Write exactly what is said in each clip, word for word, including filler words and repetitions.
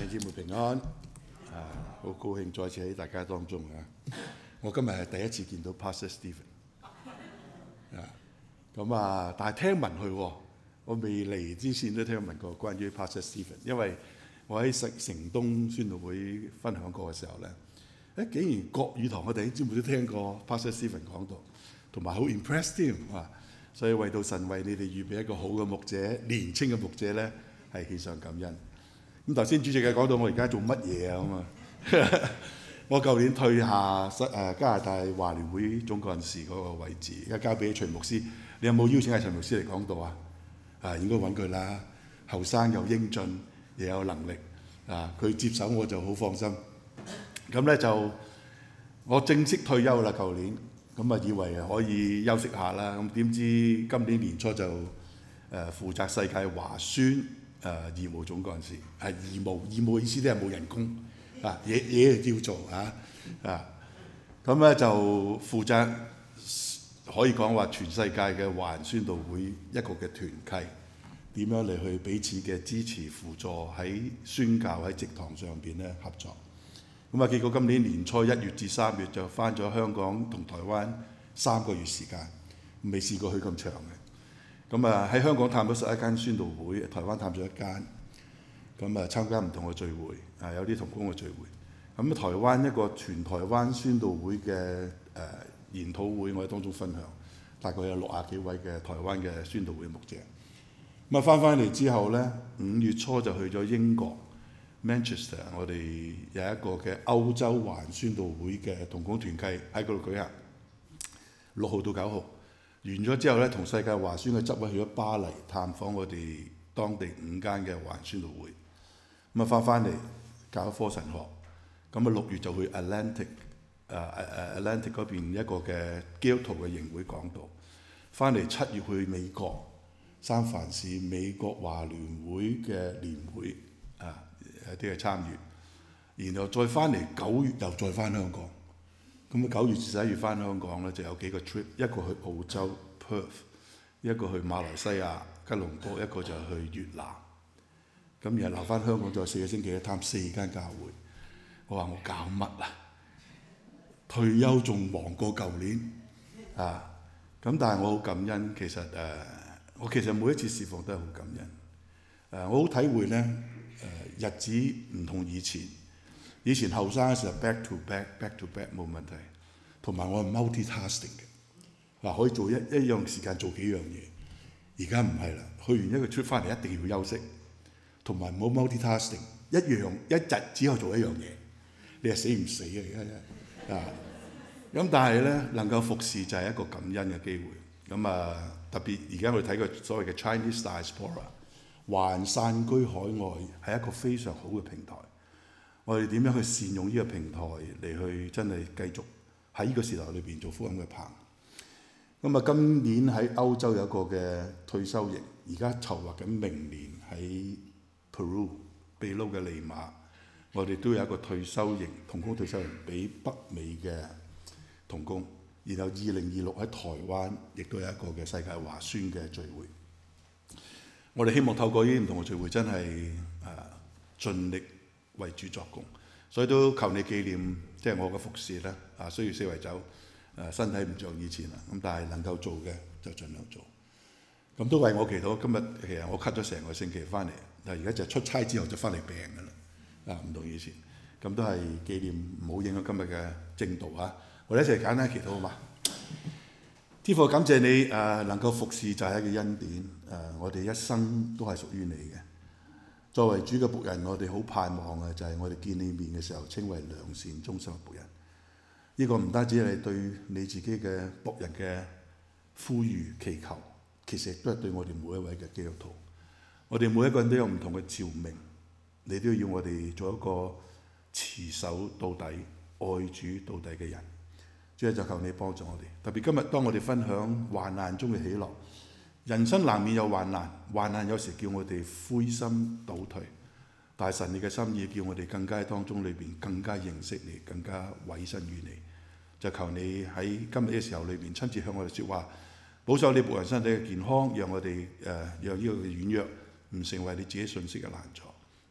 姊妹平安，啊，好高興再次喺大家當中啊！我今日係第一次見到 Pastor Stephen， 啊，咁啊，但係聽聞佢，我未嚟之前都聽聞過關於 Pastor Stephen， 因為我喺城城東宣道會分享過嘅時候咧，誒竟然國語堂嘅弟兄姊妹都聽過 Pastor Stephen 講道，同埋好 impressed 添啊！所以為到神為你哋預備一個好嘅牧者，年青嘅牧者咧，係獻上感恩。咁頭先主席嘅講到我而家做乜嘢啊嘛？我舊年退下誒加拿大華聯會總幹事嗰個位置，而家交俾徐牧師。你有冇邀請阿徐牧師嚟講道啊？啊，應該揾佢啦。後生又英俊，又有能力啊！佢接手我就好放心。咁咧就我正式退休啦，舊年咁啊以為可以休息下啦。咁點知今年年初就誒、呃、負責世界華宣。誒、呃、義務總幹事係義務，義務意思都係冇人工啊，嘢嘢要做啊啊！咁咧就負責可以講話全世界嘅華人宣道會一個嘅團契，點樣嚟去彼此嘅支持輔助喺宣教喺職堂上邊咧合作。咁啊結果今年年初一月至三月就返咗香港同台灣三個月時間，未試過去咁長嘅。咁啊喺香港探咗十一間宣道會，台灣探咗一間，咁啊參加唔同嘅聚會，啊有啲同工嘅聚會。咁台灣一個全台灣宣道會嘅誒、呃、研討會，我喺當中分享，大概有六十幾位嘅台灣嘅宣道會牧者。咁啊翻返嚟之後咧，五月初就去咗英國 Manchester， 我哋有一個嘅歐洲華人宣道會嘅同工團契喺嗰度舉行，六號到九號。完咗之後咧，同世界華宣嘅執委去咗巴黎探訪我哋當地五間嘅華人宣道會。咁啊翻返嚟教一科神學。咁啊六月就去 Atlantic， 誒、uh, Atlantic 嗰邊一個嘅基督徒嘅營會講道。翻嚟七月去美國三藩市美國華聯會嘅年會啊，有啲嘅參與。然後再翻嚟九月又再翻香港。咁啊九月至十一月翻香港咧，就有幾個 trip， 一個去澳洲 Perth， 一個去馬來西亞吉隆坡，一個就去越南。咁然後留翻香港再四個星期咧，探四間教會。我話我搞乜啊？退休仲忙過舊年啊！咁但係我好感恩，其實誒、呃，我其實每一次侍奉都係好感恩。誒、呃，我好體會咧，誒、呃、日子唔同以前。以前後生嘅時候 back to back back to back 冇問題，同埋我係 multi-tasking 嘅，嗱可以做一一樣時間做幾樣嘢。而家唔係啦，去完一個 trip 翻嚟一定要休息，同埋唔好 multi-tasking， 一樣一日只可以做一樣嘢，你係死唔死啊？而家啊，咁但係咧能夠服侍就係一個感恩嘅機會。咁啊特別而家我哋睇個所謂嘅 Chinese Diaspora， 華人散居海外係一個非常好嘅平台。我哋點樣去善用呢個平台嚟去真係繼續喺呢個時代裏邊做福音嘅棒。咁啊，今年喺歐洲有一個嘅退休營，而家籌劃緊明年喺 Peru 秘魯嘅利馬，我哋都有一個退休營，同工退休營俾北美嘅同工。然後二零二六喺台灣亦都有一個嘅世界華宣嘅聚會。我哋希望透過呢啲唔同嘅聚會，真係誒、呃、盡力為主作工，所以都求你紀念，即係我嘅服侍咧啊，需要四圍走，誒身體唔像以前啦，咁但係能夠做嘅就盡量做。咁都為我祈禱。今日其實我咳咗成個星期翻嚟，但係而家就出差之後就翻嚟病㗎啦，啊唔同以前。咁都係紀念，唔好影響今日嘅正道嚇。我哋一齊簡單祈禱好嘛？天父感謝你誒、呃、能夠服侍就係一個恩典，誒、呃、我哋一生都係屬於你嘅。作為主嘅僕人，我哋好盼望嘅就係我哋見你面嘅時候，稱為良善忠心嘅僕人。呢、這個唔單止係對你自己嘅僕人嘅呼籲祈求，其實亦都係對我哋每一位嘅基督徒。我哋每一個人都有唔同嘅召命，你都要我哋做一個持守到底、愛主到底嘅人。主啊，就求你幫助我哋。特別今日當我哋分享患難中嘅喜樂。人生難免有患難，患難有時叫我哋灰心倒退，但係神你嘅心意叫我哋更加喺當中裏邊更加認識你，更加委身於你。就求你喺今日嘅時候裏邊親自向我哋說話，保守你僕人身體嘅健康，讓我哋誒、呃、讓呢個軟弱唔成為你自己信息嘅難阻。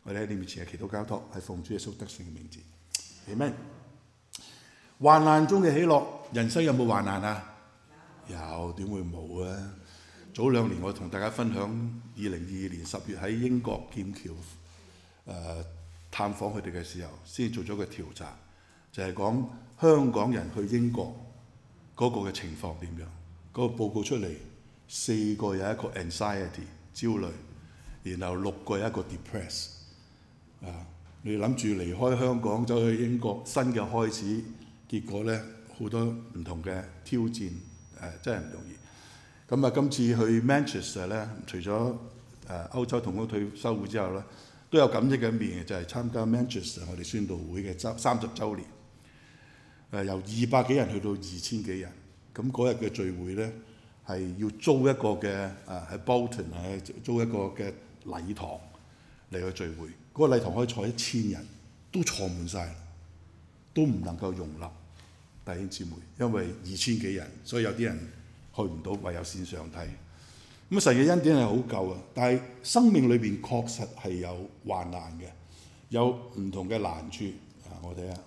我哋喺你面前係祈禱交託，係奉主耶穌得勝嘅名字。阿們。患難中嘅喜樂，人生有冇患難啊？有，點會冇啊？早兩年我同大家分享，二零二二年十月喺英國劍橋誒、呃、探訪佢哋嘅時候，先做咗個調查，就係、是、講香港人去英國嗰個嘅情況點樣。嗰、那個報告出嚟，四個有一個 anxiety 焦慮，然後六個有一個 depress。啊，你諗住離開香港走去英國，新嘅開始，結果咧好多唔同嘅挑戰，誒、呃、真係唔容易。咁啊，今次去 Manchester 咧，除咗誒歐洲同工退休會之後咧，都有感激嘅一面嘅，就係、是、參加 Manchester 我哋宣道會嘅周三十週年。誒、呃、由二百幾人去到二千幾人，咁嗰日嘅聚會咧係要租一個嘅誒喺 Bolton 誒租一個嘅禮堂嚟去聚會。嗰、那個禮堂可以坐一千人，都坐滿晒，都唔能夠容納弟兄姊妹，因為二千幾人，所以有啲人去唔到，唯有線上睇。咁神嘅恩典係好夠啊，但係生命裏邊確實係有患難嘅，有唔同嘅難處啊！我睇下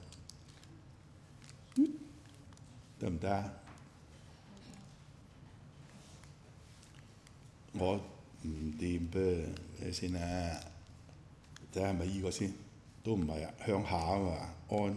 得唔得啊？我唔掂噃，睇先啊！睇下係咪依個先？都唔係啊，向下啊嘛，按。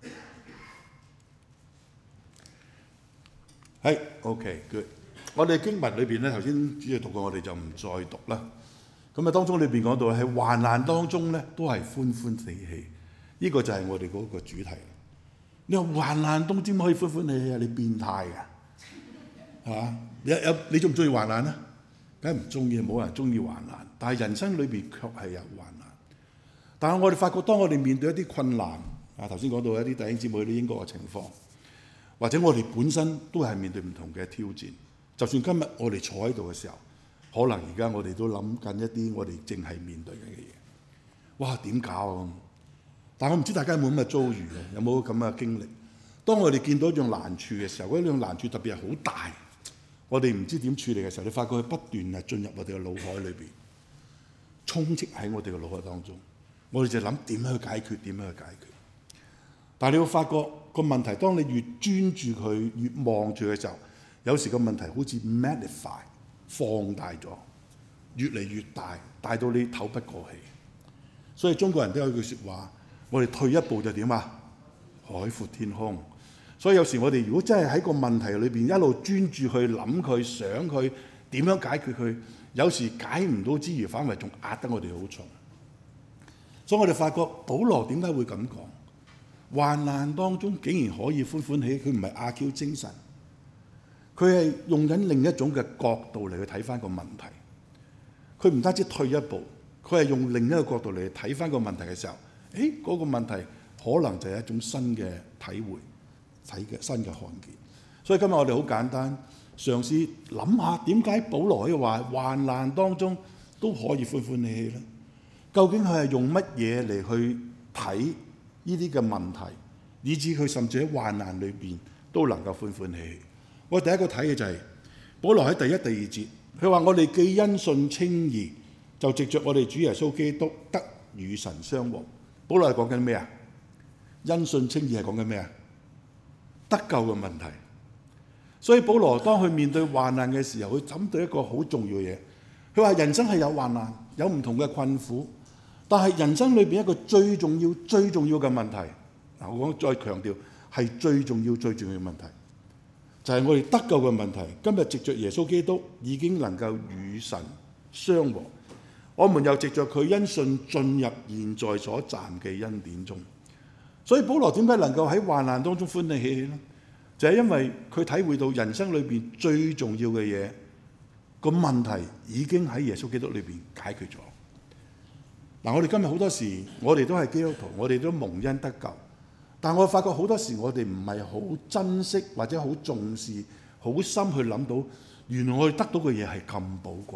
係 OK，good。我哋經文裏邊咧，頭先主要讀過，我哋就唔再讀啦。咁啊，當中裏邊講到喺患難當中咧，都係歡歡喜喜。呢個就係我哋嗰個主題。你話患難當中點可以歡歡喜喜啊？你變態㗎，係嘛？有有你中唔中意患難啊？梗係唔中意，冇人中意患難。但係人生裏邊卻係有患難。但係我哋發覺，當我哋面對一啲困難，啊頭先講到一啲弟兄姊妹去英國嘅情況，或者我哋本身都係面對唔同嘅挑戰。就算今日我哋坐喺度嘅時候，可能而家我哋都諗緊一啲我哋正係面對緊嘅嘢。哇，點搞啊？但係我唔知大家有冇咁嘅遭遇嘅，有冇咁嘅經歷？當我哋見到一種難處嘅時候，嗰種難處特別係好大，我哋唔知點處理嘅時候，你發覺佢不斷係進入我哋嘅腦海裏邊，充斥喺我哋嘅腦海當中。我哋就諗點樣去解決，點樣去解決。但係你會發覺個問題，當你越專注佢，越望住嘅時候，有時個問題好似 magnify 放大咗，越嚟越大，大到你透不過氣。所以中國人都有句説話，我哋退一步就點啊？海闊天空。所以有時我哋如果真係喺個問題裏邊一路專注去諗佢、想佢點樣解決佢，有時解唔到之餘，反為仲壓得我哋好重。所以我哋發覺保羅點解會咁講？患難當中竟然可以歡歡喜，佢唔係阿 Q 精神，佢係用緊另一種嘅角度嚟去睇翻個問題。佢唔單止退一步，佢係用另一個角度嚟睇翻個問題嘅時候，誒嗰個問題可能就係一種新嘅體會、睇嘅新嘅看見。所以今日我哋好簡單，嘗試諗下點解保羅可以話患難當中都可以歡歡喜喜咧？究竟佢係用乜嘢嚟去睇呢啲嘅問題，以致佢甚至喺患難裏邊都能夠歡歡喜喜？我第一個睇嘅就係、是、保羅喺第一、第二節，佢話我哋既因信稱義，就藉着我哋主耶穌基督得與神相和。保羅係講緊咩啊？因信稱義係講緊咩啊？得救嘅問題。所以保羅當佢面對患難嘅時候，佢諗到一個好重要嘅嘢。佢話人生係有患難，有唔同嘅困苦。但係人生裏邊一個最重要、最重要嘅問題，嗱我講再強調係最重要、最重要嘅問題，就係我哋得救嘅問題。今日藉着耶穌基督已經能夠與神相和，我們又藉着佢因信進入現在所站嘅恩典中。所以保羅點解能夠喺患難當中歡喜喜呢？就係因為佢體會到人生裏邊最重要嘅嘢，個問題已經喺耶穌基督裏邊解決咗。嗱，我哋今日好多時，我哋都係基督徒，我哋都蒙恩得救。但我發覺好多時，我哋唔係好珍惜或者好重視、好深去諗到，原來我哋得到嘅嘢係咁寶貴。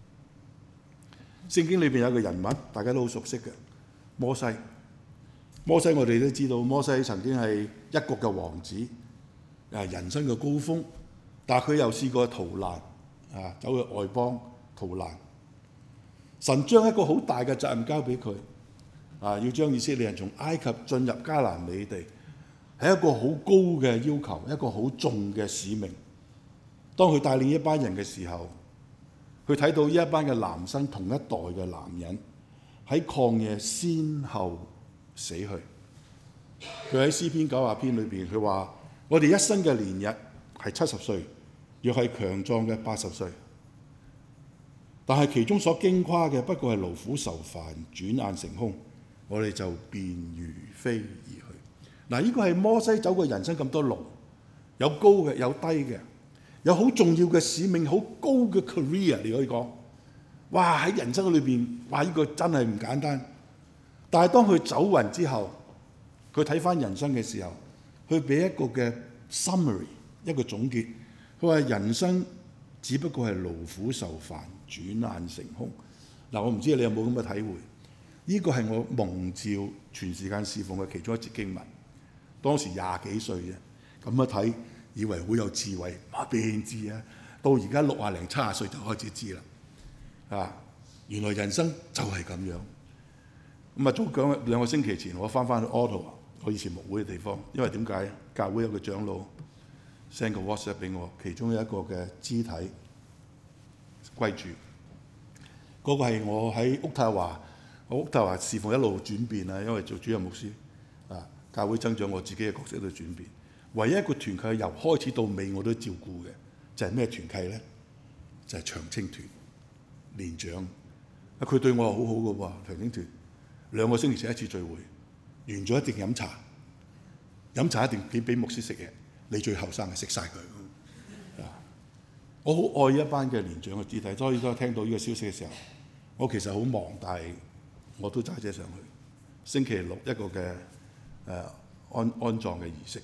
聖經裏邊有一個人物，大家都好熟悉嘅摩西。摩西我哋都知道，摩西曾經係一國嘅王子，誒人生嘅高峰。但係佢又試過逃難，啊走去外邦逃難。神將一個好大嘅責任交俾佢， 啊，要將以色列人從埃及進入迦南美地，係一個好高嘅要求，一個好重嘅使命。當佢帶領一班人嘅時候，佢睇到呢一班嘅男生，同一代嘅男人喺曠野先後死去。佢喺詩篇九十篇裏邊，佢話：我哋一生嘅年日係七十歲，若係強壯嘅八十歲。但係其中所矜誇嘅，不過係勞苦愁煩，轉眼成空，我哋就便如飛而去。嗱，呢個係摩西走過人生咁多路，有高嘅，有低嘅，有好重要嘅使命，好高嘅 career， 你可以講。哇！喺人生裏邊，哇！呢個真係唔簡單。但係當佢走完之後，佢睇翻人生嘅時候，佢俾一個嘅 summary， 一個總結。佢話人生只不過係勞苦愁煩，轉眼成空。嗱，我唔知你有冇咁嘅體會？呢個係我蒙召全時間侍奉嘅其中一節經文。當時廿幾歲啫，咁一睇以為好有智慧，哇！邊知啊？到而家六啊零七啊歲就開始知啦。啊，原來人生就係咁樣。咁啊，早講兩個星期前，我翻返去 Ottawa， 我以前牧會嘅地方。因為點解？教會有個長老 send 個 WhatsApp 俾我，其中有一個嘅肢體歸主。嗰、那個係我喺渥太華，我渥太華侍奉一路轉變啊，因為做主任牧師啊，教會增長，我自己嘅角色都轉變。唯一一個團契由開始到尾我都照顧嘅，就係、是、咩團契咧？就係、是、長青團年長。啊，佢對我係好好嘅喎，長青團兩個星期食一次聚會，完咗一定飲茶，飲茶一定俾俾牧師食嘢。你最後生嘅食晒佢。啊，我好愛一班嘅年長嘅肢體，所以當聽到呢個消息嘅時候，我其實好忙，但係我都揸車上去。星期六一個嘅誒、呃、安安葬嘅儀式，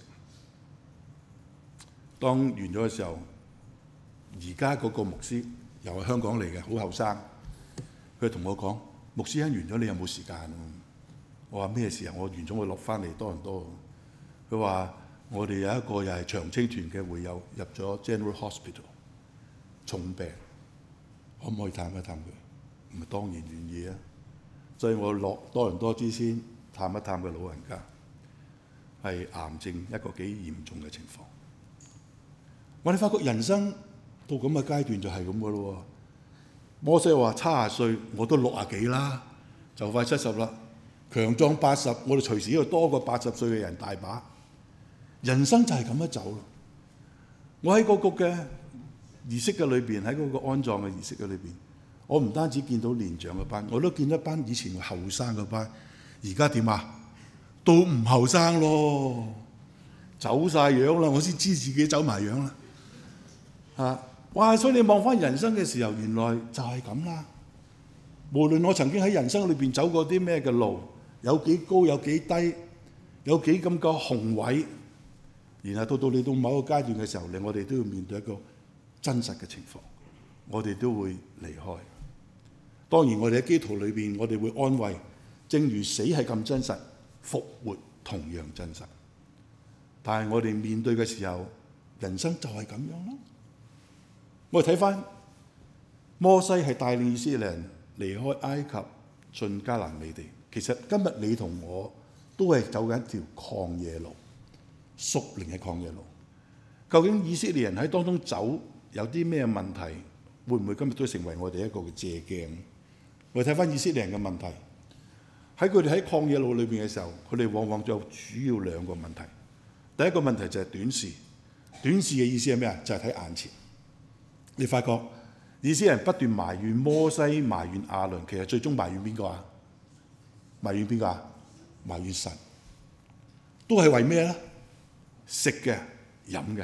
當完咗嘅時候，而家嗰個牧師又係香港嚟嘅，好後生。佢同我講：牧師，完咗你有冇時間？我話咩事啊？我完咗我落翻嚟多倫多。佢話：我哋有一個又係長青團嘅會友入咗 General Hospital， 重病，可唔可以探一探佢？咁啊當然願意啊！所以我落多倫多之先探一探個老人家，係癌症一個幾嚴重嘅情況。我哋發覺人生到咁嘅階段就係咁嘅咯喎。摩西話：七十歲我都六啊幾啦，就快七十啦。強壯八十，我哋隨時要多過八十歲嘅人大把。人生就係咁樣走咯。我喺嗰個嘅儀式嘅裏邊，喺嗰個安葬嘅儀式嘅裏邊，我唔單止見到年長嘅班，我都見一班以前後生嘅班。而家點啊？都唔後生咯，走晒樣啦，我先知自己走埋樣啦。啊！哇！所以你望翻人生嘅時候，原來就係咁啦。無論我曾經喺人生裏邊走過啲咩嘅路，有幾高有幾低，有幾咁個宏偉，然後到到你到某個階段嘅時候，你我哋都要面對一個真實嘅情況，我哋都會離開。當然我哋喺基督徒裏邊，我哋會安慰，正如死係咁真實，復活同樣真實。但係我哋面對嘅時候，人生就係咁樣咯。我哋睇翻摩西係帶領以色列人離開埃及進迦南美地。其實今日你同我都係走緊一條曠野路，屬靈嘅曠野路。究竟以色列人喺當中走有啲咩問題？會唔會今日都成為我哋一個嘅借鏡？我哋睇翻以色列人嘅問題，喺佢哋喺曠野路裏邊嘅時候，佢哋往往就主要兩個問題。第一個問題就係短視。短視嘅意思係咩啊？就係睇眼前。你發覺以色列人不斷埋怨摩西、埋怨亞倫，其實最終埋怨邊個啊？埋怨邊個啊？埋怨神。都係為咩咧？食嘅、飲嘅，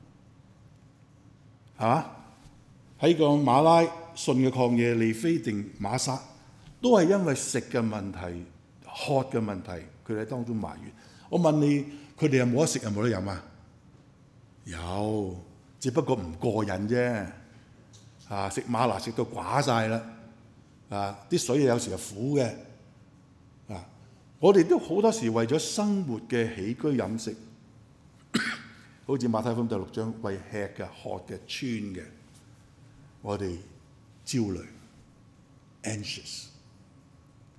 係嘛？喺個馬拉遜嘅曠野，利非定瑪撒，都係因為食嘅問題、喝嘅問題，佢哋喺當中埋怨。我問你，佢哋有冇得食，有冇得飲啊？有。只不過唔過癮啫，啊！食嗎哪食到寡晒啦，啊！啲水有時係苦嘅，啊！我哋都好多時為咗生活嘅起居飲食，好似馬太福音第六章，為吃嘅、喝嘅、穿嘅，我哋焦慮 anxious。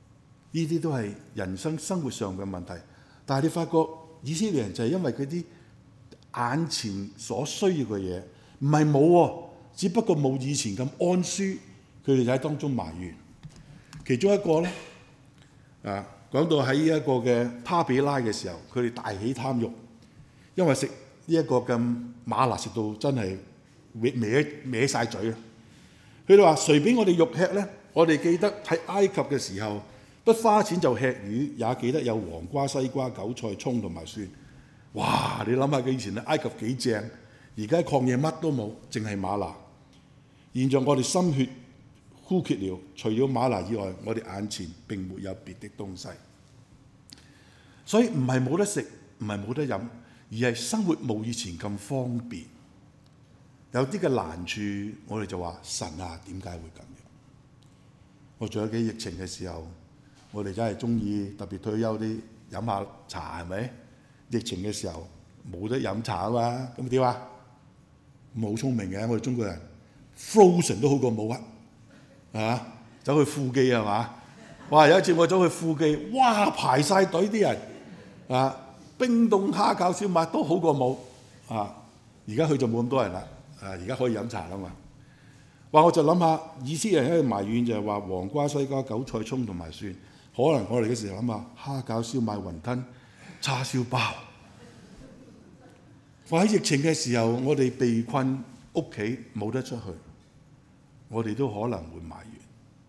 呢啲都係人生生活上嘅問題。但係你發覺以色列人就係因為佢啲眼前所需要嘅嘢，唔係冇喎，只不過冇以前咁安舒，佢哋就喺當中埋怨。其中一個咧，啊講到喺呢一個嘅他比拉嘅時候，佢哋大起貪慾，因為食呢一個咁嗎哪食到真係歪歪歪曬嘴啊！佢哋話：誰俾我哋肉吃咧？我哋記得喺埃及嘅時候，不花錢就吃魚，也記得有黃瓜、西瓜、韭菜、葱同埋蒜。哇！你諗下佢以前喺埃及幾正，而家曠野乜都冇，淨係嗎哪。現在我哋心血枯竭了，除咗嗎哪以外，我哋眼前並沒有別的東西。所以唔係冇得食，唔係冇得飲，而係生活冇以前咁方便。有啲嘅難處，我哋就話神啊，點解會咁樣？我仲有幾疫情嘅時候，我哋真係中意特別退休啲飲下茶，係咪？疫情嘅時候冇得飲茶啊嘛，咁點啊？冇聰明嘅，我哋中國人 frozen 都好過冇啊，係嘛？走去富記係嘛？哇！有一次我走去富記，哇排晒隊啲人啊，冰凍蝦餃燒賣都好過冇啊！而家去就冇咁多人啦。啊！而家可以飲茶啦嘛。話我就諗下，以色列人喺度埋怨就係話黃瓜、西瓜、韭菜、葱同埋蒜。可能我哋嘅時候諗下蝦餃、燒賣、雲吞、叉燒包。話喺疫情嘅時候，我哋被困屋企冇得出去，我哋都可能會埋怨。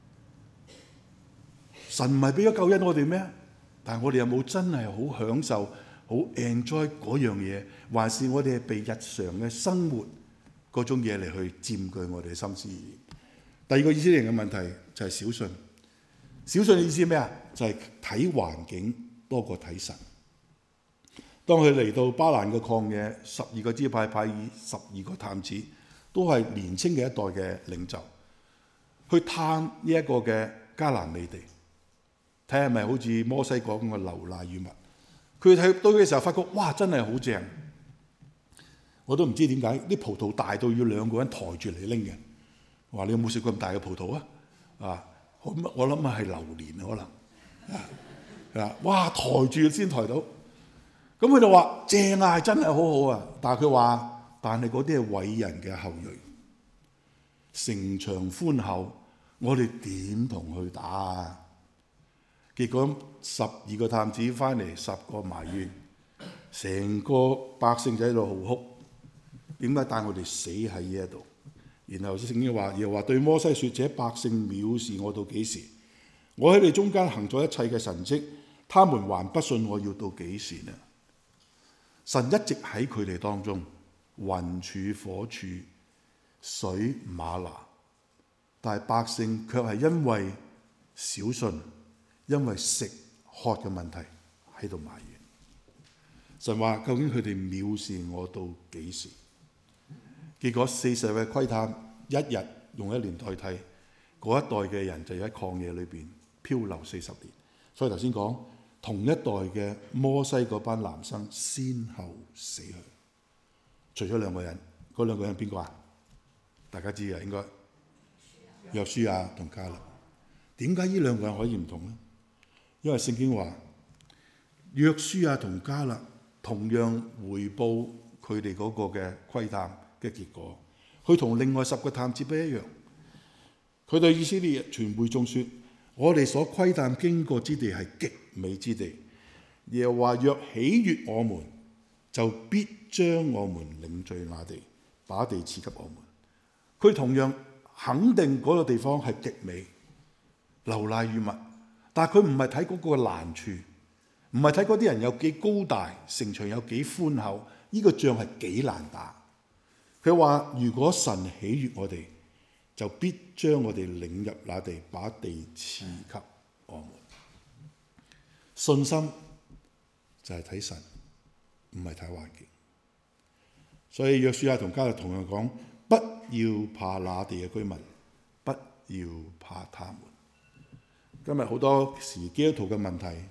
神唔係俾咗救恩我哋咩？但係我哋有冇真係好享受、好 enjoy 嗰樣嘢，還是我哋係被日常嘅生活嗰種嘢嚟去佔據我哋嘅心思意念？第二個以色列人嘅問題就係小信。小信嘅意思咩啊？就係睇環境多過睇神。當佢嚟到巴蘭嘅曠野，十二個支派派以十二個探子，都係年青嘅一代嘅領袖，去探呢一個嘅迦南美地，睇下係咪好似摩西講咁嘅流奶與蜜。佢睇到嘅時候，發覺哇，真係好正！我都唔知點解啲葡萄大到要兩個人抬住嚟拎嘅。話你有冇食過咁大嘅葡萄啊？啊，我我諗啊係榴蓮可能啊，哇抬住先抬到。咁佢就話正啊，真係好好啊。但係佢話，但係嗰啲係偉人嘅後裔，城牆寬厚，我哋點同佢打啊？結果十二個探子翻嚟，十個埋怨，成個百姓就喺度號哭。點解帶我哋死喺呢一度？然後聖經話，又話對摩西説：這百姓藐視我到幾時？我喺你中間行咗一切嘅神蹟，他們還不信我，要到幾時呢？神一直喺佢哋當中，雲柱火柱、水嗎哪，但係百姓卻係因為小信，因為食喝嘅問題喺度埋怨。神話究竟佢哋藐視我到幾時？結果四十日窺探，一日用一年代替，嗰一代嘅人就喺曠野裏邊漂流四十年。所以頭先講同一代嘅摩西嗰班男生先後死去，除咗兩個人，嗰兩個人邊個啊？大家知啊，應該約書亞同迦勒。點解呢兩個人可以唔同呢？因為聖經話約書亞同迦勒同樣回報佢哋嗰個嘅窺探嘅結果，佢同另外十個探子不一樣。佢對以色列全會眾說：我哋所窺探經過之地係極美之地，耶和華若喜悅我們，就必將我們領進那地，把地賜給我們。佢同樣肯定嗰個地方係極美，流奶與蜜，但係佢唔係睇嗰個難處，唔係睇嗰啲人有幾高大，城牆有幾寬厚，呢、這個仗係幾難打。佢話：如果神喜悅我哋，就必將我哋領入那地，把地賜給我們。信心就係睇神，唔係睇環境。所以約書亞同迦勒同樣講：不要怕那地嘅居民，不要怕他們。今日好多時基督徒嘅問題，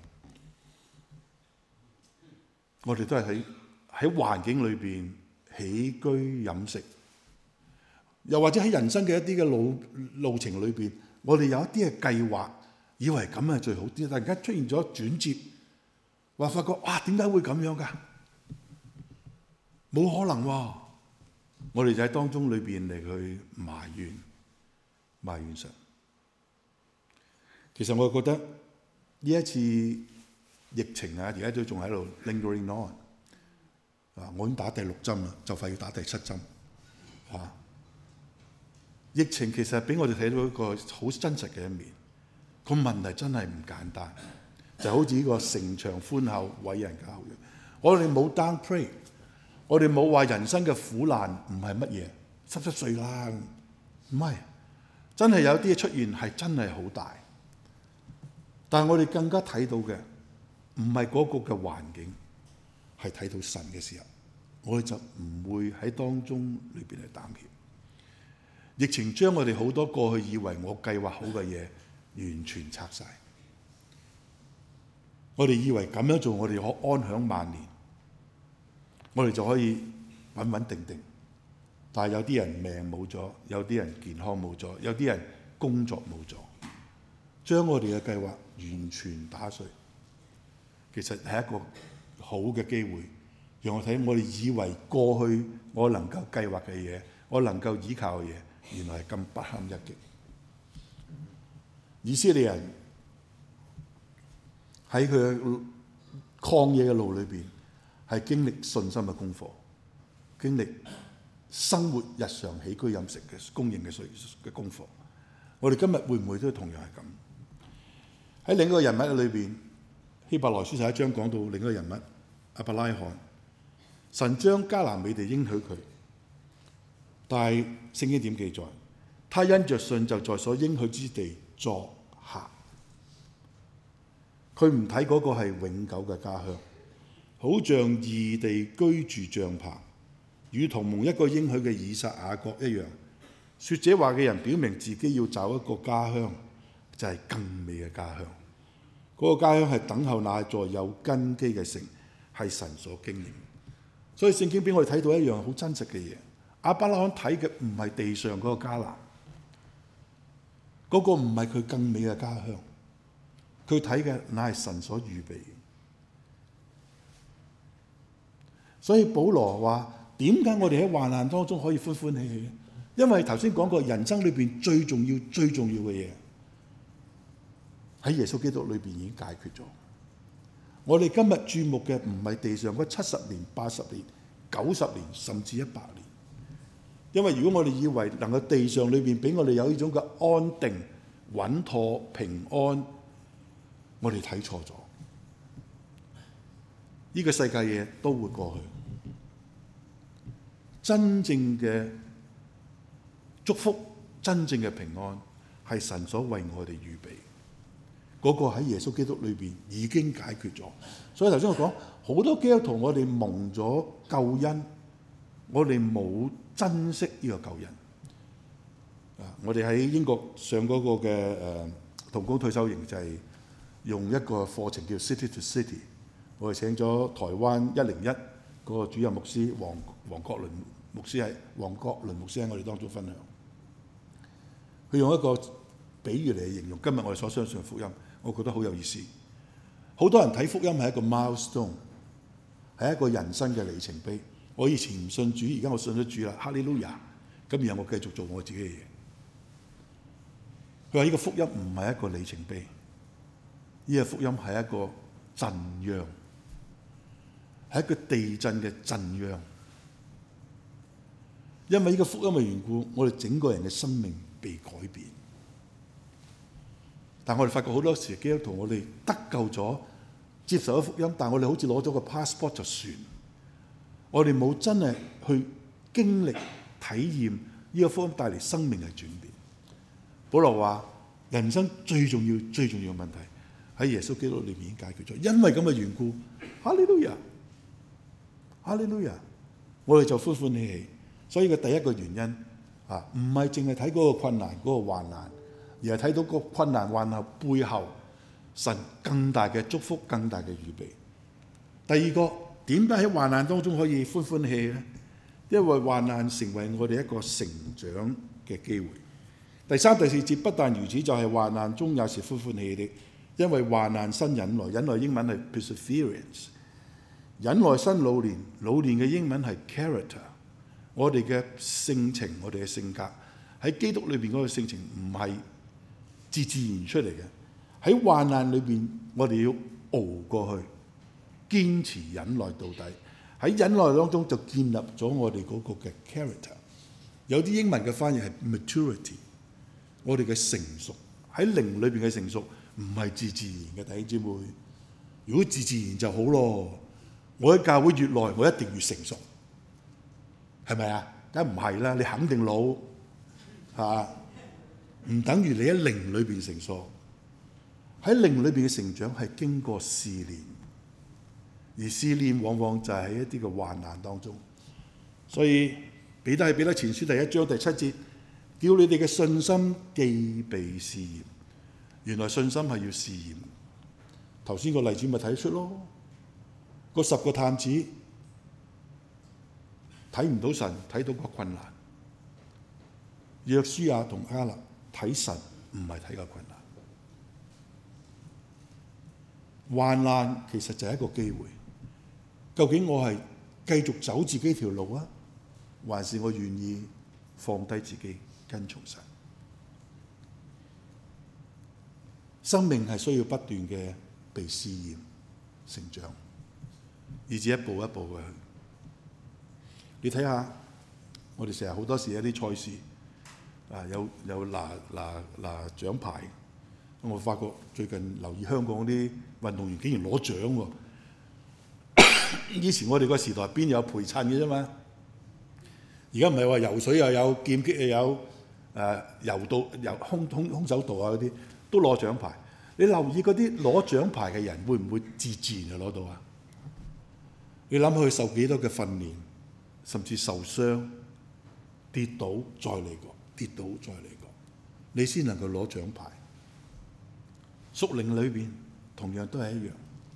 我哋都係喺喺環境裏邊起居飲食，又或者喺人生嘅一啲嘅路路程裏邊，我哋有一啲嘅計劃， 以為咁係最好啲，突然間出現咗轉折，話發覺哇，點解會咁樣㗎？冇可能喎！我哋就喺當中裏邊嚟去埋怨埋怨神。其實我覺得呢一次疫情啊，而家都仲喺度 lingering on 啊！我已經打第六針啦，就快要打第七針啊！疫情其實俾我哋睇到一個好真實嘅一面。個問題真係唔簡單，就好似呢個城牆寬厚偉人嘅後裔。我哋冇 downplay， 我哋冇話人生嘅苦難唔係乜嘢濕濕碎啦，唔係，真係有啲嘢出現係真係好大。但係我哋更加睇到嘅唔係嗰個嘅環境，係睇到神嘅時候，我哋就唔會喺當中裏邊去膽怯。疫情將我哋好多過去以為我計劃好嘅嘢完全拆晒。我哋以為咁樣做，我哋可安享萬年，我哋就可以穩穩定定。但係有啲人命冇咗，有啲人健康冇咗，有啲人工作冇咗，將我哋嘅計劃完全打碎。其實係一個好嘅機會，讓我睇我哋以為過去我能夠計劃嘅嘢，我能夠依靠嘅嘢，原來係咁不堪一擊。以色列人喺佢嘅曠野嘅路裏邊，係經歷信心嘅功課，經歷生活日常起居飲食嘅供應嘅需嘅功課。我哋今日會唔會都同樣係咁？喺另一個人物裏邊，希伯來書十一章講到另一個人物亞伯拉罕，神將迦南美地應許佢，但係聖經點記載？他因着信就在所應許之地作客。佢唔睇嗰個係永久嘅家鄉，好像異地居住帳棚，與同蒙一個應許嘅以撒雅各一樣。說這話嘅人表明自己要找一個家鄉，就係、是、更美嘅家鄉。嗰、那個家鄉係等候那座有根基嘅城，係神所經營。所以聖經俾我哋睇到一樣好真實嘅嘢。亞伯拉罕睇嘅唔係地上嗰個迦南，嗰、那個唔係佢更美嘅家鄉，佢睇嘅乃係神所預備。所以保羅話：點解我哋喺患難當中可以歡歡喜喜？因為頭先講過，人生裏邊最重要、最重要嘅嘢喺耶穌基督裏邊已經解決咗。我哋今日注目嘅唔係地上嗰七十年、八十年、九十年，甚至一百年。因為如果我哋以為能夠地上裏邊俾我哋有呢種嘅安定、穩妥、平安，我哋睇錯咗。呢個世界嘢都會過去，真正嘅祝福、真正嘅平安係神所為我哋預備。嗰個喺耶穌基督裏邊已經解決咗。所以頭先我講好多基督徒，我哋蒙咗救恩，我哋冇珍惜呢個救恩。啊，我哋喺英國上嗰個嘅誒同工退休營就係用一個課程叫 City to City， 我哋請咗台灣一零一嗰個主任牧師黃黃國倫牧師喺黃國倫牧師喺我哋當中分享。佢用一個比喻嚟形容今日我哋所相信嘅福音，我覺得好有意思。好多人睇福音係一個 milestone， 係一個人生嘅里程碑。我以前唔信主，而家我信咗主啦，哈利路亞！咁然後我繼續做我自己嘅嘢。佢話呢個福音唔係一個里程碑，呢個福音係一個震央，係一個地震嘅震央。因為呢個福音嘅緣故，我哋整個人嘅生命被改變。但我哋發覺好多時基督徒，我哋得救咗，接受咗福音，但我哋好似攞咗個 passport 就算，我哋冇真係去經歷體驗呢個福音帶嚟生命嘅轉變。保羅話：人生最重要、最重要嘅問題喺耶穌基督裏面已經解決咗，因為咁嘅緣故，哈利路亞，哈利路亞，我哋就歡歡喜喜。所以嘅第一個原因啊，唔係淨係睇嗰個困難、嗰個患難，而係睇到個困難患難背後神更大嘅祝福、更大嘅預備。第二個，點解喺患難當中可以歡歡喜喜咧？因為患難成為我哋一個成長嘅機會。 第三、第四節不但如此，就係、是、患難中也是歡歡喜喜的，因為患難生忍耐，忍耐英文係 perseverance， 忍耐生老練，老練嘅英文係 character。我哋嘅性情，我哋嘅性格喺基督裏邊嗰個性情唔係自自然出嚟嘅。喺患難裏邊，我哋要熬過去，堅持忍耐到底。喺忍耐當中就建立咗我哋嗰個嘅 character。有啲英文嘅翻譯係 maturity， 我哋嘅成熟喺靈裏邊嘅成熟唔係自自然嘅，弟兄姊妹。如果自自然就好咯，我喺教會越耐，我一定越成熟，係咪啊？梗唔係啦，你肯定老嚇，唔等於你喺靈裏邊成熟。喺靈裏邊嘅成長係經過試煉。而試煉往往就係喺一啲嘅患難當中，所以彼得喺彼得前書第一章第七節，叫你哋嘅信心既被試驗。原來信心係要試驗。頭先個例子咪睇得出咯，個十個探子睇唔到神，睇到個困難。約書亞同迦勒睇神，唔係睇個困難。患難其實就係一個機會。究竟我係繼續走自己條路啊，還是我願意放低自己跟從神？生命係需要不斷嘅被試驗、成長，以至一步一步嘅去。你睇下，我哋成日好多時有啲賽事啊，有有拿拿拿獎牌。我發覺最近留意香港啲運動員竟然攞獎喎。以前我哋個時代邊有陪襯嘅啫嘛，而家唔係話游水又有，劍擊又有，誒、呃、柔道、游空空空手道啊嗰啲都攞獎牌。你留意嗰啲攞獎牌嘅人會唔會自自然就攞到啊？你諗下佢受幾多嘅訓練，甚至受傷、跌倒再嚟過，跌倒再嚟過，你先能夠攞獎牌。屬靈裏邊同樣都係一樣。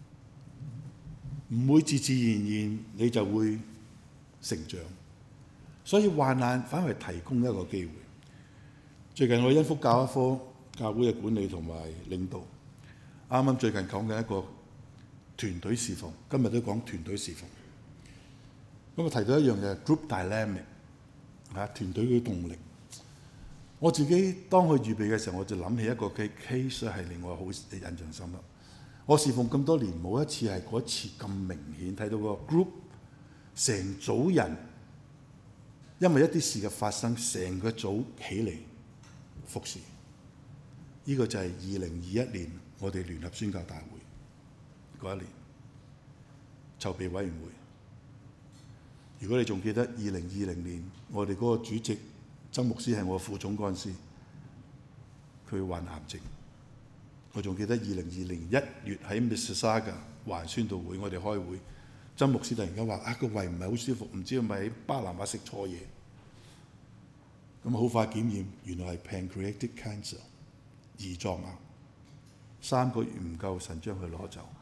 唔會自自然然你就會成長，所以患難反而提供一個機會。最近我恩福教一科教會嘅管理同埋領導，啱啱最近講緊一個團隊侍奉，今日都講團隊侍奉。咁我提到一樣嘢 group dynamic 嚇，團隊嘅動力。我自己當佢預備嘅時候，我就諗起一個嘅 case 係令我好印象深刻。我侍奉咁多年，冇一次係嗰一次咁明顯睇到個 group 成組人因為一啲事嘅發生，成個組起嚟服侍。呢、這個就係二零二一年我哋聯合宣教大會嗰一年籌備委員會。如果你仲記得二零二零年我哋嗰個主席曾牧師係我副總幹事，佢患癌症。我仲記得二零二零一月喺 Mississauga 華人宣道會，我哋開會，曾牧師突然間話：啊個胃唔係好舒服，唔知係咪喺巴拿馬食錯嘢。咁好快檢驗，原來係 pancreatic cancer 胰臟癌，三個月唔夠，神將佢攞走。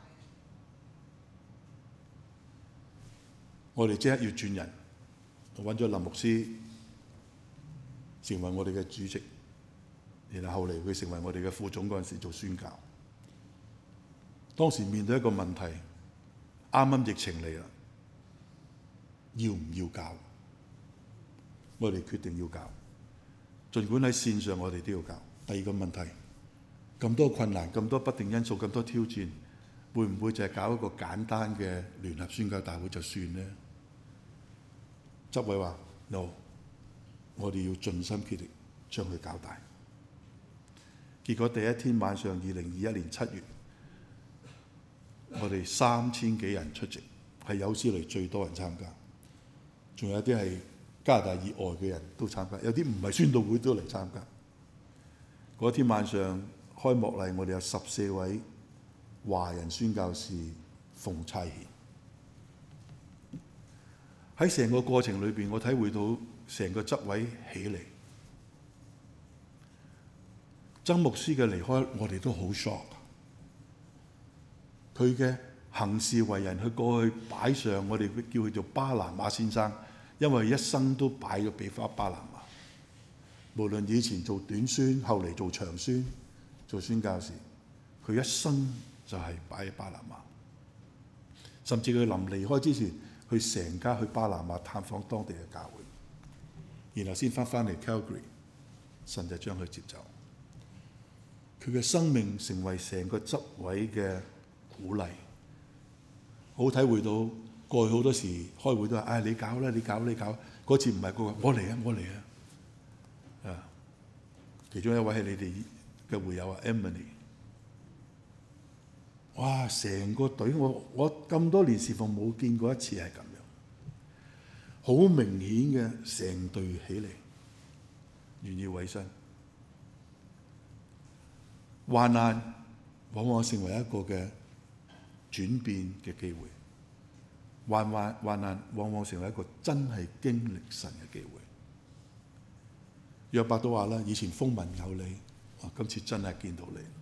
我哋即刻要轉人，我揾咗林牧師成為我哋嘅主席。然後後嚟佢成為我哋嘅副總嗰陣時做宣教。當時面對一個問題，啱啱疫情嚟啦，要唔要教？我哋決定要教，儘管喺線上我哋都要教。第二個問題，咁多困難、咁多不定因素、咁多挑戰，會唔會就係搞一個簡單嘅聯合宣教大會就算呢？執委話 no， 我哋要盡心竭力將佢搞大。結果第一天晚上，二零二一年七月，我哋三千幾人出席，係有史嚟最多人參加。仲有啲係加拿大以外嘅人都參加，有啲唔係宣道會都嚟參加。嗰天晚上開幕禮，我哋有十四位華人宣教士奉差遣。喺成個過程裏邊，我體會到成個執委起嚟。曾牧師嘅離開，我哋都好 shock。佢嘅行事為人，佢過去擺上，我哋叫佢做巴拿馬先生，因為一生都擺咗俾翻巴拿馬。 無論以前做短宣，後嚟做長宣，做宣教士，佢一生就係擺喺巴拿馬。甚至佢臨離開之前，佢成家去巴拿馬探訪當地嘅教會，然後先翻返嚟 Calgary， 神就將佢接走。佢嘅生命成為成個執委嘅鼓勵，好體會到過去好多時開會都話：唉、哎，你搞啦，你搞你搞。嗰次唔係嗰個，我嚟啊，我嚟啊！啊，其中一位係你哋嘅會友啊 ，Emily。哇！成個隊，我我咁多年侍奉冇見過一次係咁樣，好明顯嘅成隊起嚟，願意委身。患難往往成為一個嘅轉變嘅機會，患患患難往往成為一個真係經歷神嘅機會。約伯都話啦，以前風聞有你，哇！今次真係見到你。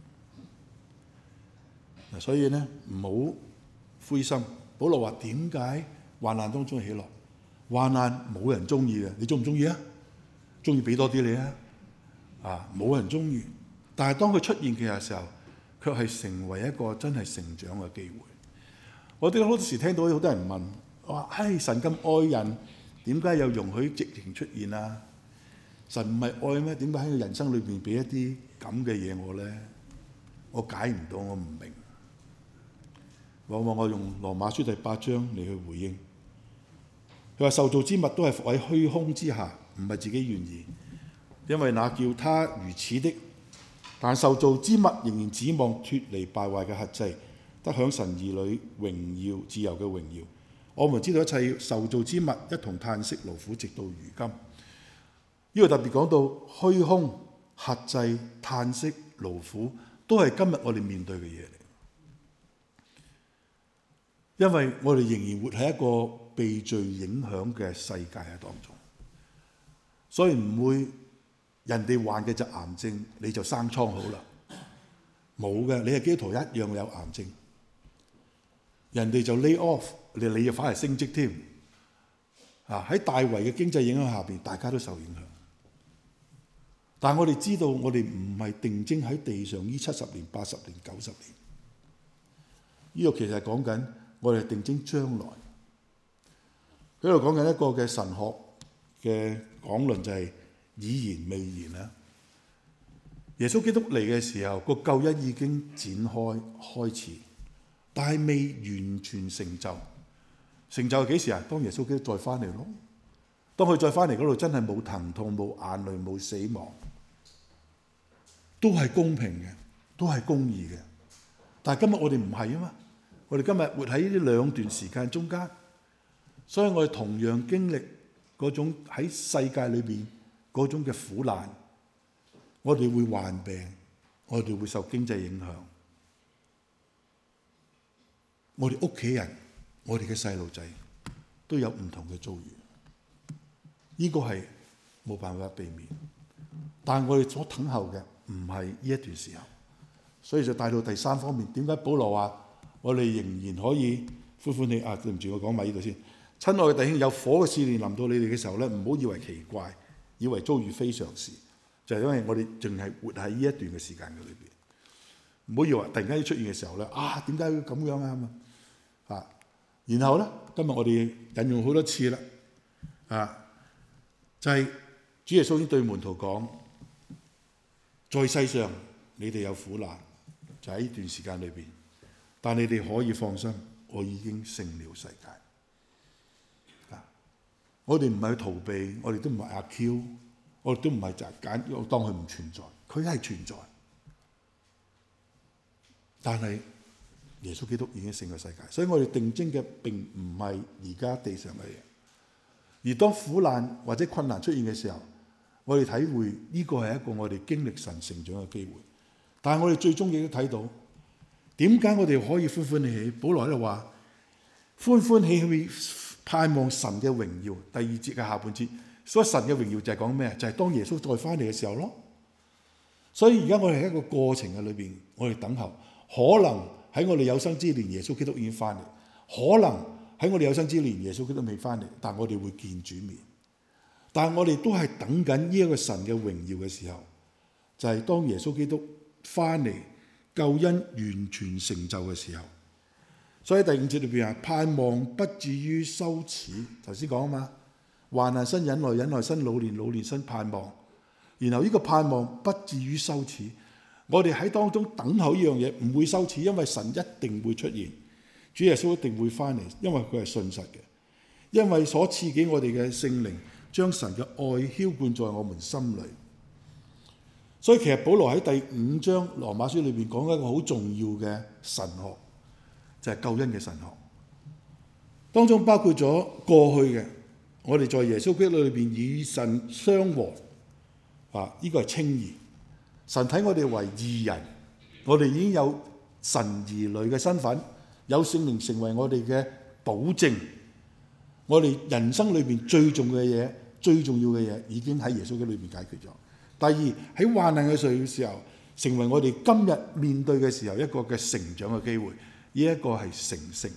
嗱，所以咧唔好灰心。保羅話：點解患難當中喜樂？患難冇人中意嘅，你中唔中意啊？中意俾多啲你啊！啊，冇人中意。但係當佢出現嘅時候，卻係成為一個真係成長嘅機會。我哋好多時聽到好多人問：話唉，神咁愛人，點解又容許疫情出現啊？神唔係愛咩？點解喺佢人生裏邊俾一啲咁嘅嘢我咧？我解唔到，我唔明。往往我用羅馬書第八章嚟去回應。佢話受造之物都係伏喺虛空之下，唔係自己願意，因為那叫他如此的。但受造之物仍然指望脫離敗壞嘅轄制，得享神兒女榮耀自由嘅榮耀。我們知道一切受造之物一同嘆息勞苦，直到如今。呢個特別講到虛空、轄制、嘆息、勞苦，都係今日我哋面對嘅嘢嚟。因為我哋仍然活喺一個被罪影響嘅世界嘅當中，所以唔會人哋患嘅就癌症，你就生瘡好啦。冇嘅，你係基督徒一樣有癌症。人哋就 lay off， 你你又反而升職添。啊，喺大圍嘅經濟影響下邊，大家都受影響。但係我哋知道，我哋唔係定睛喺地上呢七十年、八十年、九十年。呢個其實係講緊。我哋定睛將來，喺度講緊一個嘅神學嘅講論，就係已然未然啦。耶穌基督嚟嘅時候，個救恩已經展開開始，但係未完全成就。成就係幾時啊？當耶穌基督再翻嚟咯。當佢再翻嚟嗰度，真係冇疼痛、冇眼淚、冇死亡，都係公平嘅，都係公義嘅。但係今日我哋唔係啊嘛。我哋今日活喺呢兩段時間中間，所以我哋同樣經歷嗰種喺世界裏邊嗰種嘅苦難。我哋會患病，我哋會受經濟影響，我哋屋企人、我哋嘅細路仔都有唔同嘅遭遇。呢個係冇辦法避免，但係我哋所等候嘅唔係呢一段時候，所以就帶到第三方面。點解保羅話我哋仍然可以歡歡喜啊？對唔住，我講埋呢度先。親愛嘅弟兄，有火嘅試煉臨到你哋嘅時候咧，唔好以為奇怪，以為遭遇非常事，就係因為我哋淨係活喺呢一段嘅時間嘅裏邊。唔好以為突然間一出現嘅時候咧，啊點解會咁樣啊？啊，然後咧，今日我哋引用好多次啦，啊，就係主耶穌已經對門徒講，在世上你哋有苦難，就喺呢段時間裏邊。但你哋可以放心，我已經勝了世界。啊！我哋唔係去逃避，我哋都唔係阿 Q， 我哋都唔係就揀當佢唔存在，佢係存在。但係耶穌基督已經勝咗世界，所以我哋定睛嘅並唔係而家地上嘅嘢。而當苦難或者困難出現嘅時候，我哋體會呢個係一個我哋經歷神成長嘅機會。但係我哋最終亦都睇到。點解我哋可以歡歡喜喜？保羅喺度話歡歡喜喜盼望神嘅榮耀。第二節嘅下半節，所以神嘅榮耀就係講咩？就係、是、當耶穌再翻嚟嘅時候咯。所以而家我哋喺一個過程嘅裏邊，我哋等候。可能喺我哋有生之年，耶穌基督已經翻嚟；可能喺我哋有生之年，耶穌基督未翻嚟，但我哋會見主面。 但係我哋都係等緊呢一個神嘅榮耀嘅時候，就係、是、當耶穌基督翻嚟，救恩完全成就嘅時候。所以第五節裏邊啊，盼望不至於羞恥。頭先講啊嘛，患難生忍耐，忍耐生老練，老練生盼望。然後呢個盼望不至於羞恥，我哋喺當中等候呢樣嘢唔會羞恥，因為神一定會出現，主耶穌一定會翻嚟，因為佢係信實嘅，因為所賜給我哋嘅聖靈將神嘅愛澆灌在我們心裏。所以其實保羅喺第五章羅馬書裏邊講一個好重要嘅神學，就係救恩嘅神學，當中包括咗過去嘅我哋在耶穌基督裏邊與神相和啊，呢個係稱義。神睇我哋為義人，我哋已經有神兒女嘅身份，有聖靈成為我哋嘅保證。我哋人生裏邊最重要嘅嘢、最重要嘅嘢已經喺耶穌基督裏邊解決咗。第二，喺患難嘅時候，成為我哋今日面對嘅時候一個嘅成長嘅機會，呢一個係成聖，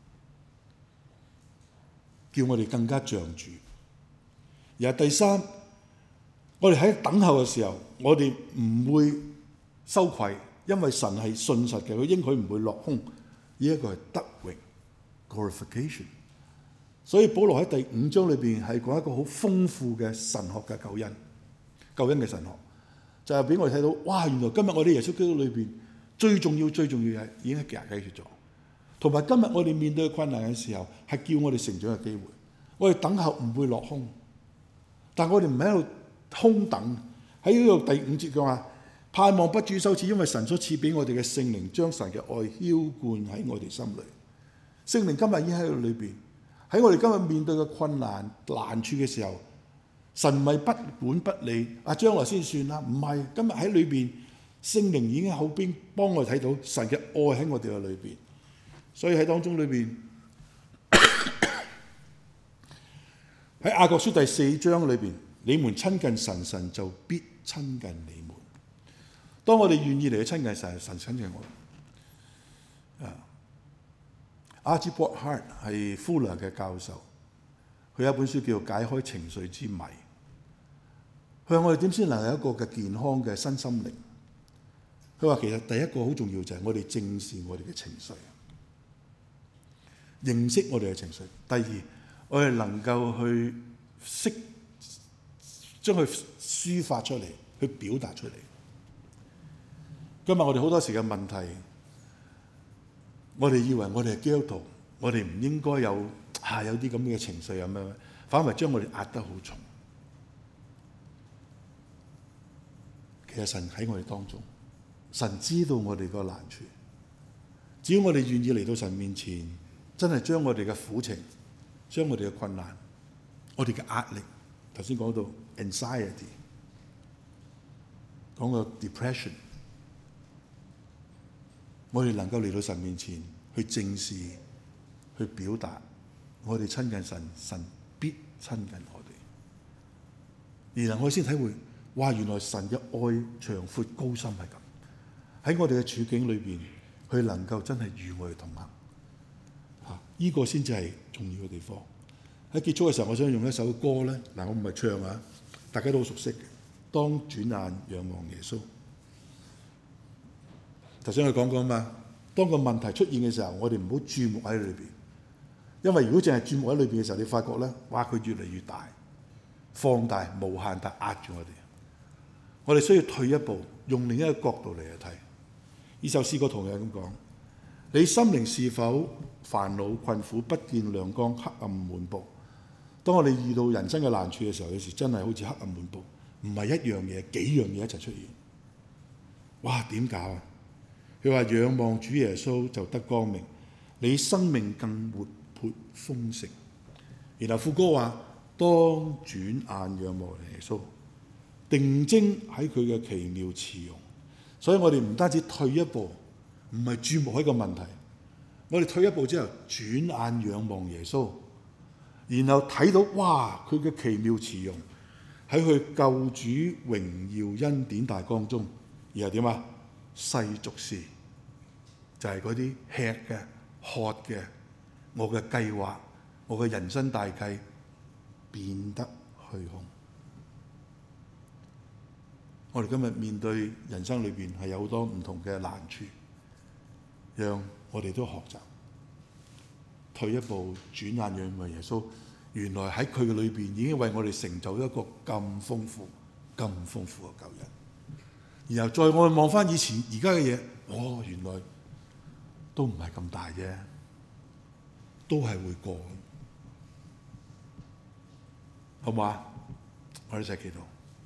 叫我哋更加像主。而第三，我哋喺等候嘅時候，我哋唔會羞愧，因為神係信實嘅，佢應許唔會落空。呢一個係得榮 glorification。所以保羅喺第五章裏邊係講一個好豐富嘅神學嘅救恩，救恩嘅神學就係俾我哋睇到，哇！原來今日我哋耶穌基督裏邊最重要、最重要嘅已經係解決咗，同埋今日我哋面對困難嘅時候，係叫我哋成長嘅機會。我哋等候唔會落空，但我哋唔喺度空等。喺呢度第五節嘅話，盼望不至於羞恥，因為神所賜俾我哋嘅聖靈將神嘅愛澆灌喺我哋心裏。聖靈今日已經喺度裏邊。喺我哋今日面對嘅困難難處嘅時候，神唔係不管不理，啊將來先算啦，唔係，今日喺裏邊，聖靈已經喺後邊幫我哋睇到神嘅愛喺我哋嘅裏邊，所以喺當中裏邊，喺雅各書第四章裏邊，你們親近神，神就必親近你們。當我哋願意嚟去親近神，神親近我哋。啊。Archibald Hart 係 Fuller 嘅教授，佢有一本書叫做《解開情緒之謎》。佢話我哋點先能有一個嘅健康嘅身心靈？佢話其實第一個好重要就係我哋正視我哋嘅情緒，認識我哋嘅情緒。第二，我哋能夠去識將佢抒發出嚟，去表達出嚟。今日我哋好多時嘅問題，我哋以為我哋係基督徒，我哋唔應該有啊有啲咁嘅情緒咁樣，反為將我哋壓得好重。其實神喺我哋當中，神知道我哋個難處。只要我哋願意嚟到神面前，真係將我哋嘅苦情、將我哋嘅困難、我哋嘅壓力，頭先講到 anxiety， 講個 depression。我哋能夠嚟到神面前去正視、去表達，我哋親近神，神必親近我哋。然後我先體會，哇！原來神嘅愛長闊高深係咁，喺我哋嘅處境裏邊，佢能夠真係與我哋同行。嚇、啊，依、這個先至係重要嘅地方。喺結束嘅時候，我想用一首歌咧，嗱，我唔係唱啊，大家都好熟悉嘅。當轉眼仰望耶穌。頭先佢講過嘛，當個問題出現嘅時候，我哋唔好注目喺裏邊，因為如果淨係注目喺裏邊嘅時候，你發覺咧，哇，佢越嚟越大、放大、無限大壓住我哋。我哋需要退一步，用另一個角度嚟去睇。呢首詩歌同樣咁講：你心靈是否煩惱困苦，不見亮光，黑暗滿布？當我哋遇到人生嘅難處嘅時候，有時真係好似黑暗滿布，唔係一樣嘢，幾樣嘢一齊出現。哇！點搞啊？佢話仰望主耶穌就得光明，你生命更活潑豐盛。然後副歌話：當轉眼仰望耶穌，定睛喺佢嘅奇妙慈容。所以我哋唔單止退一步，唔係注目喺個問題，我哋退一步之後轉眼仰望耶穌，然後睇到哇佢嘅奇妙慈容喺佢救主榮耀恩典大光中，然後點啊？世俗事就係嗰啲吃嘅、喝嘅，我嘅計劃、我嘅人生大計變得虛空。我哋今日面對人生裏邊係有好多唔同嘅難處，讓我哋都學習退一步，轉眼仰望耶穌。原來喺佢嘅裏邊已經為我哋成就一個咁豐富、咁豐富嘅救恩。然後再我哋望翻以前而家嘅嘢，哦，原來都唔係咁大啫，都係會過，好唔好啊？我哋一齊祈禱。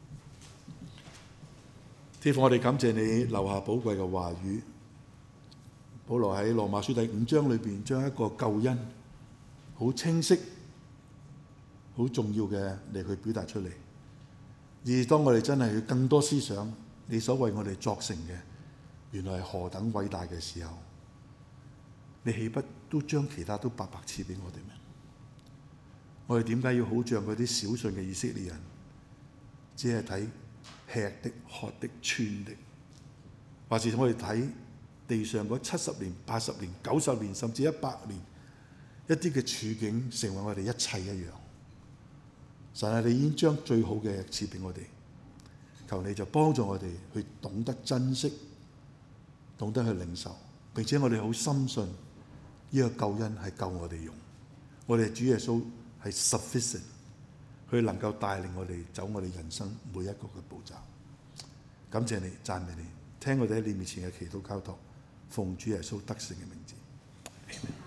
天父，我哋感謝你留下寶貴嘅話語。保羅喺羅馬書第五章裏邊，將一個救恩好清晰、好重要嘅嚟去表達出嚟。而當我哋真係要更多思想你所為我哋作成嘅，原來係何等偉大嘅時候，你豈不都將其他都白白賜俾我哋咩？我哋點解要好像嗰啲小信嘅以色列人，只係睇吃的、喝的、穿的，或是我哋睇地上嗰七十年、八十年、九十年，甚至一百年一啲嘅處境，成為我哋一切一樣。神啊，你已經將最好嘅賜俾我哋，求你就幫助我哋去懂得珍惜，懂得去領受，並且我哋好深信呢個救恩係夠我哋用。我哋主耶穌係 sufficient， 佢能夠帶領我哋走我哋人生每一個嘅步驟。感謝你，讚美你，聽我哋喺你面前嘅祈禱交託，奉主耶穌得勝嘅名字。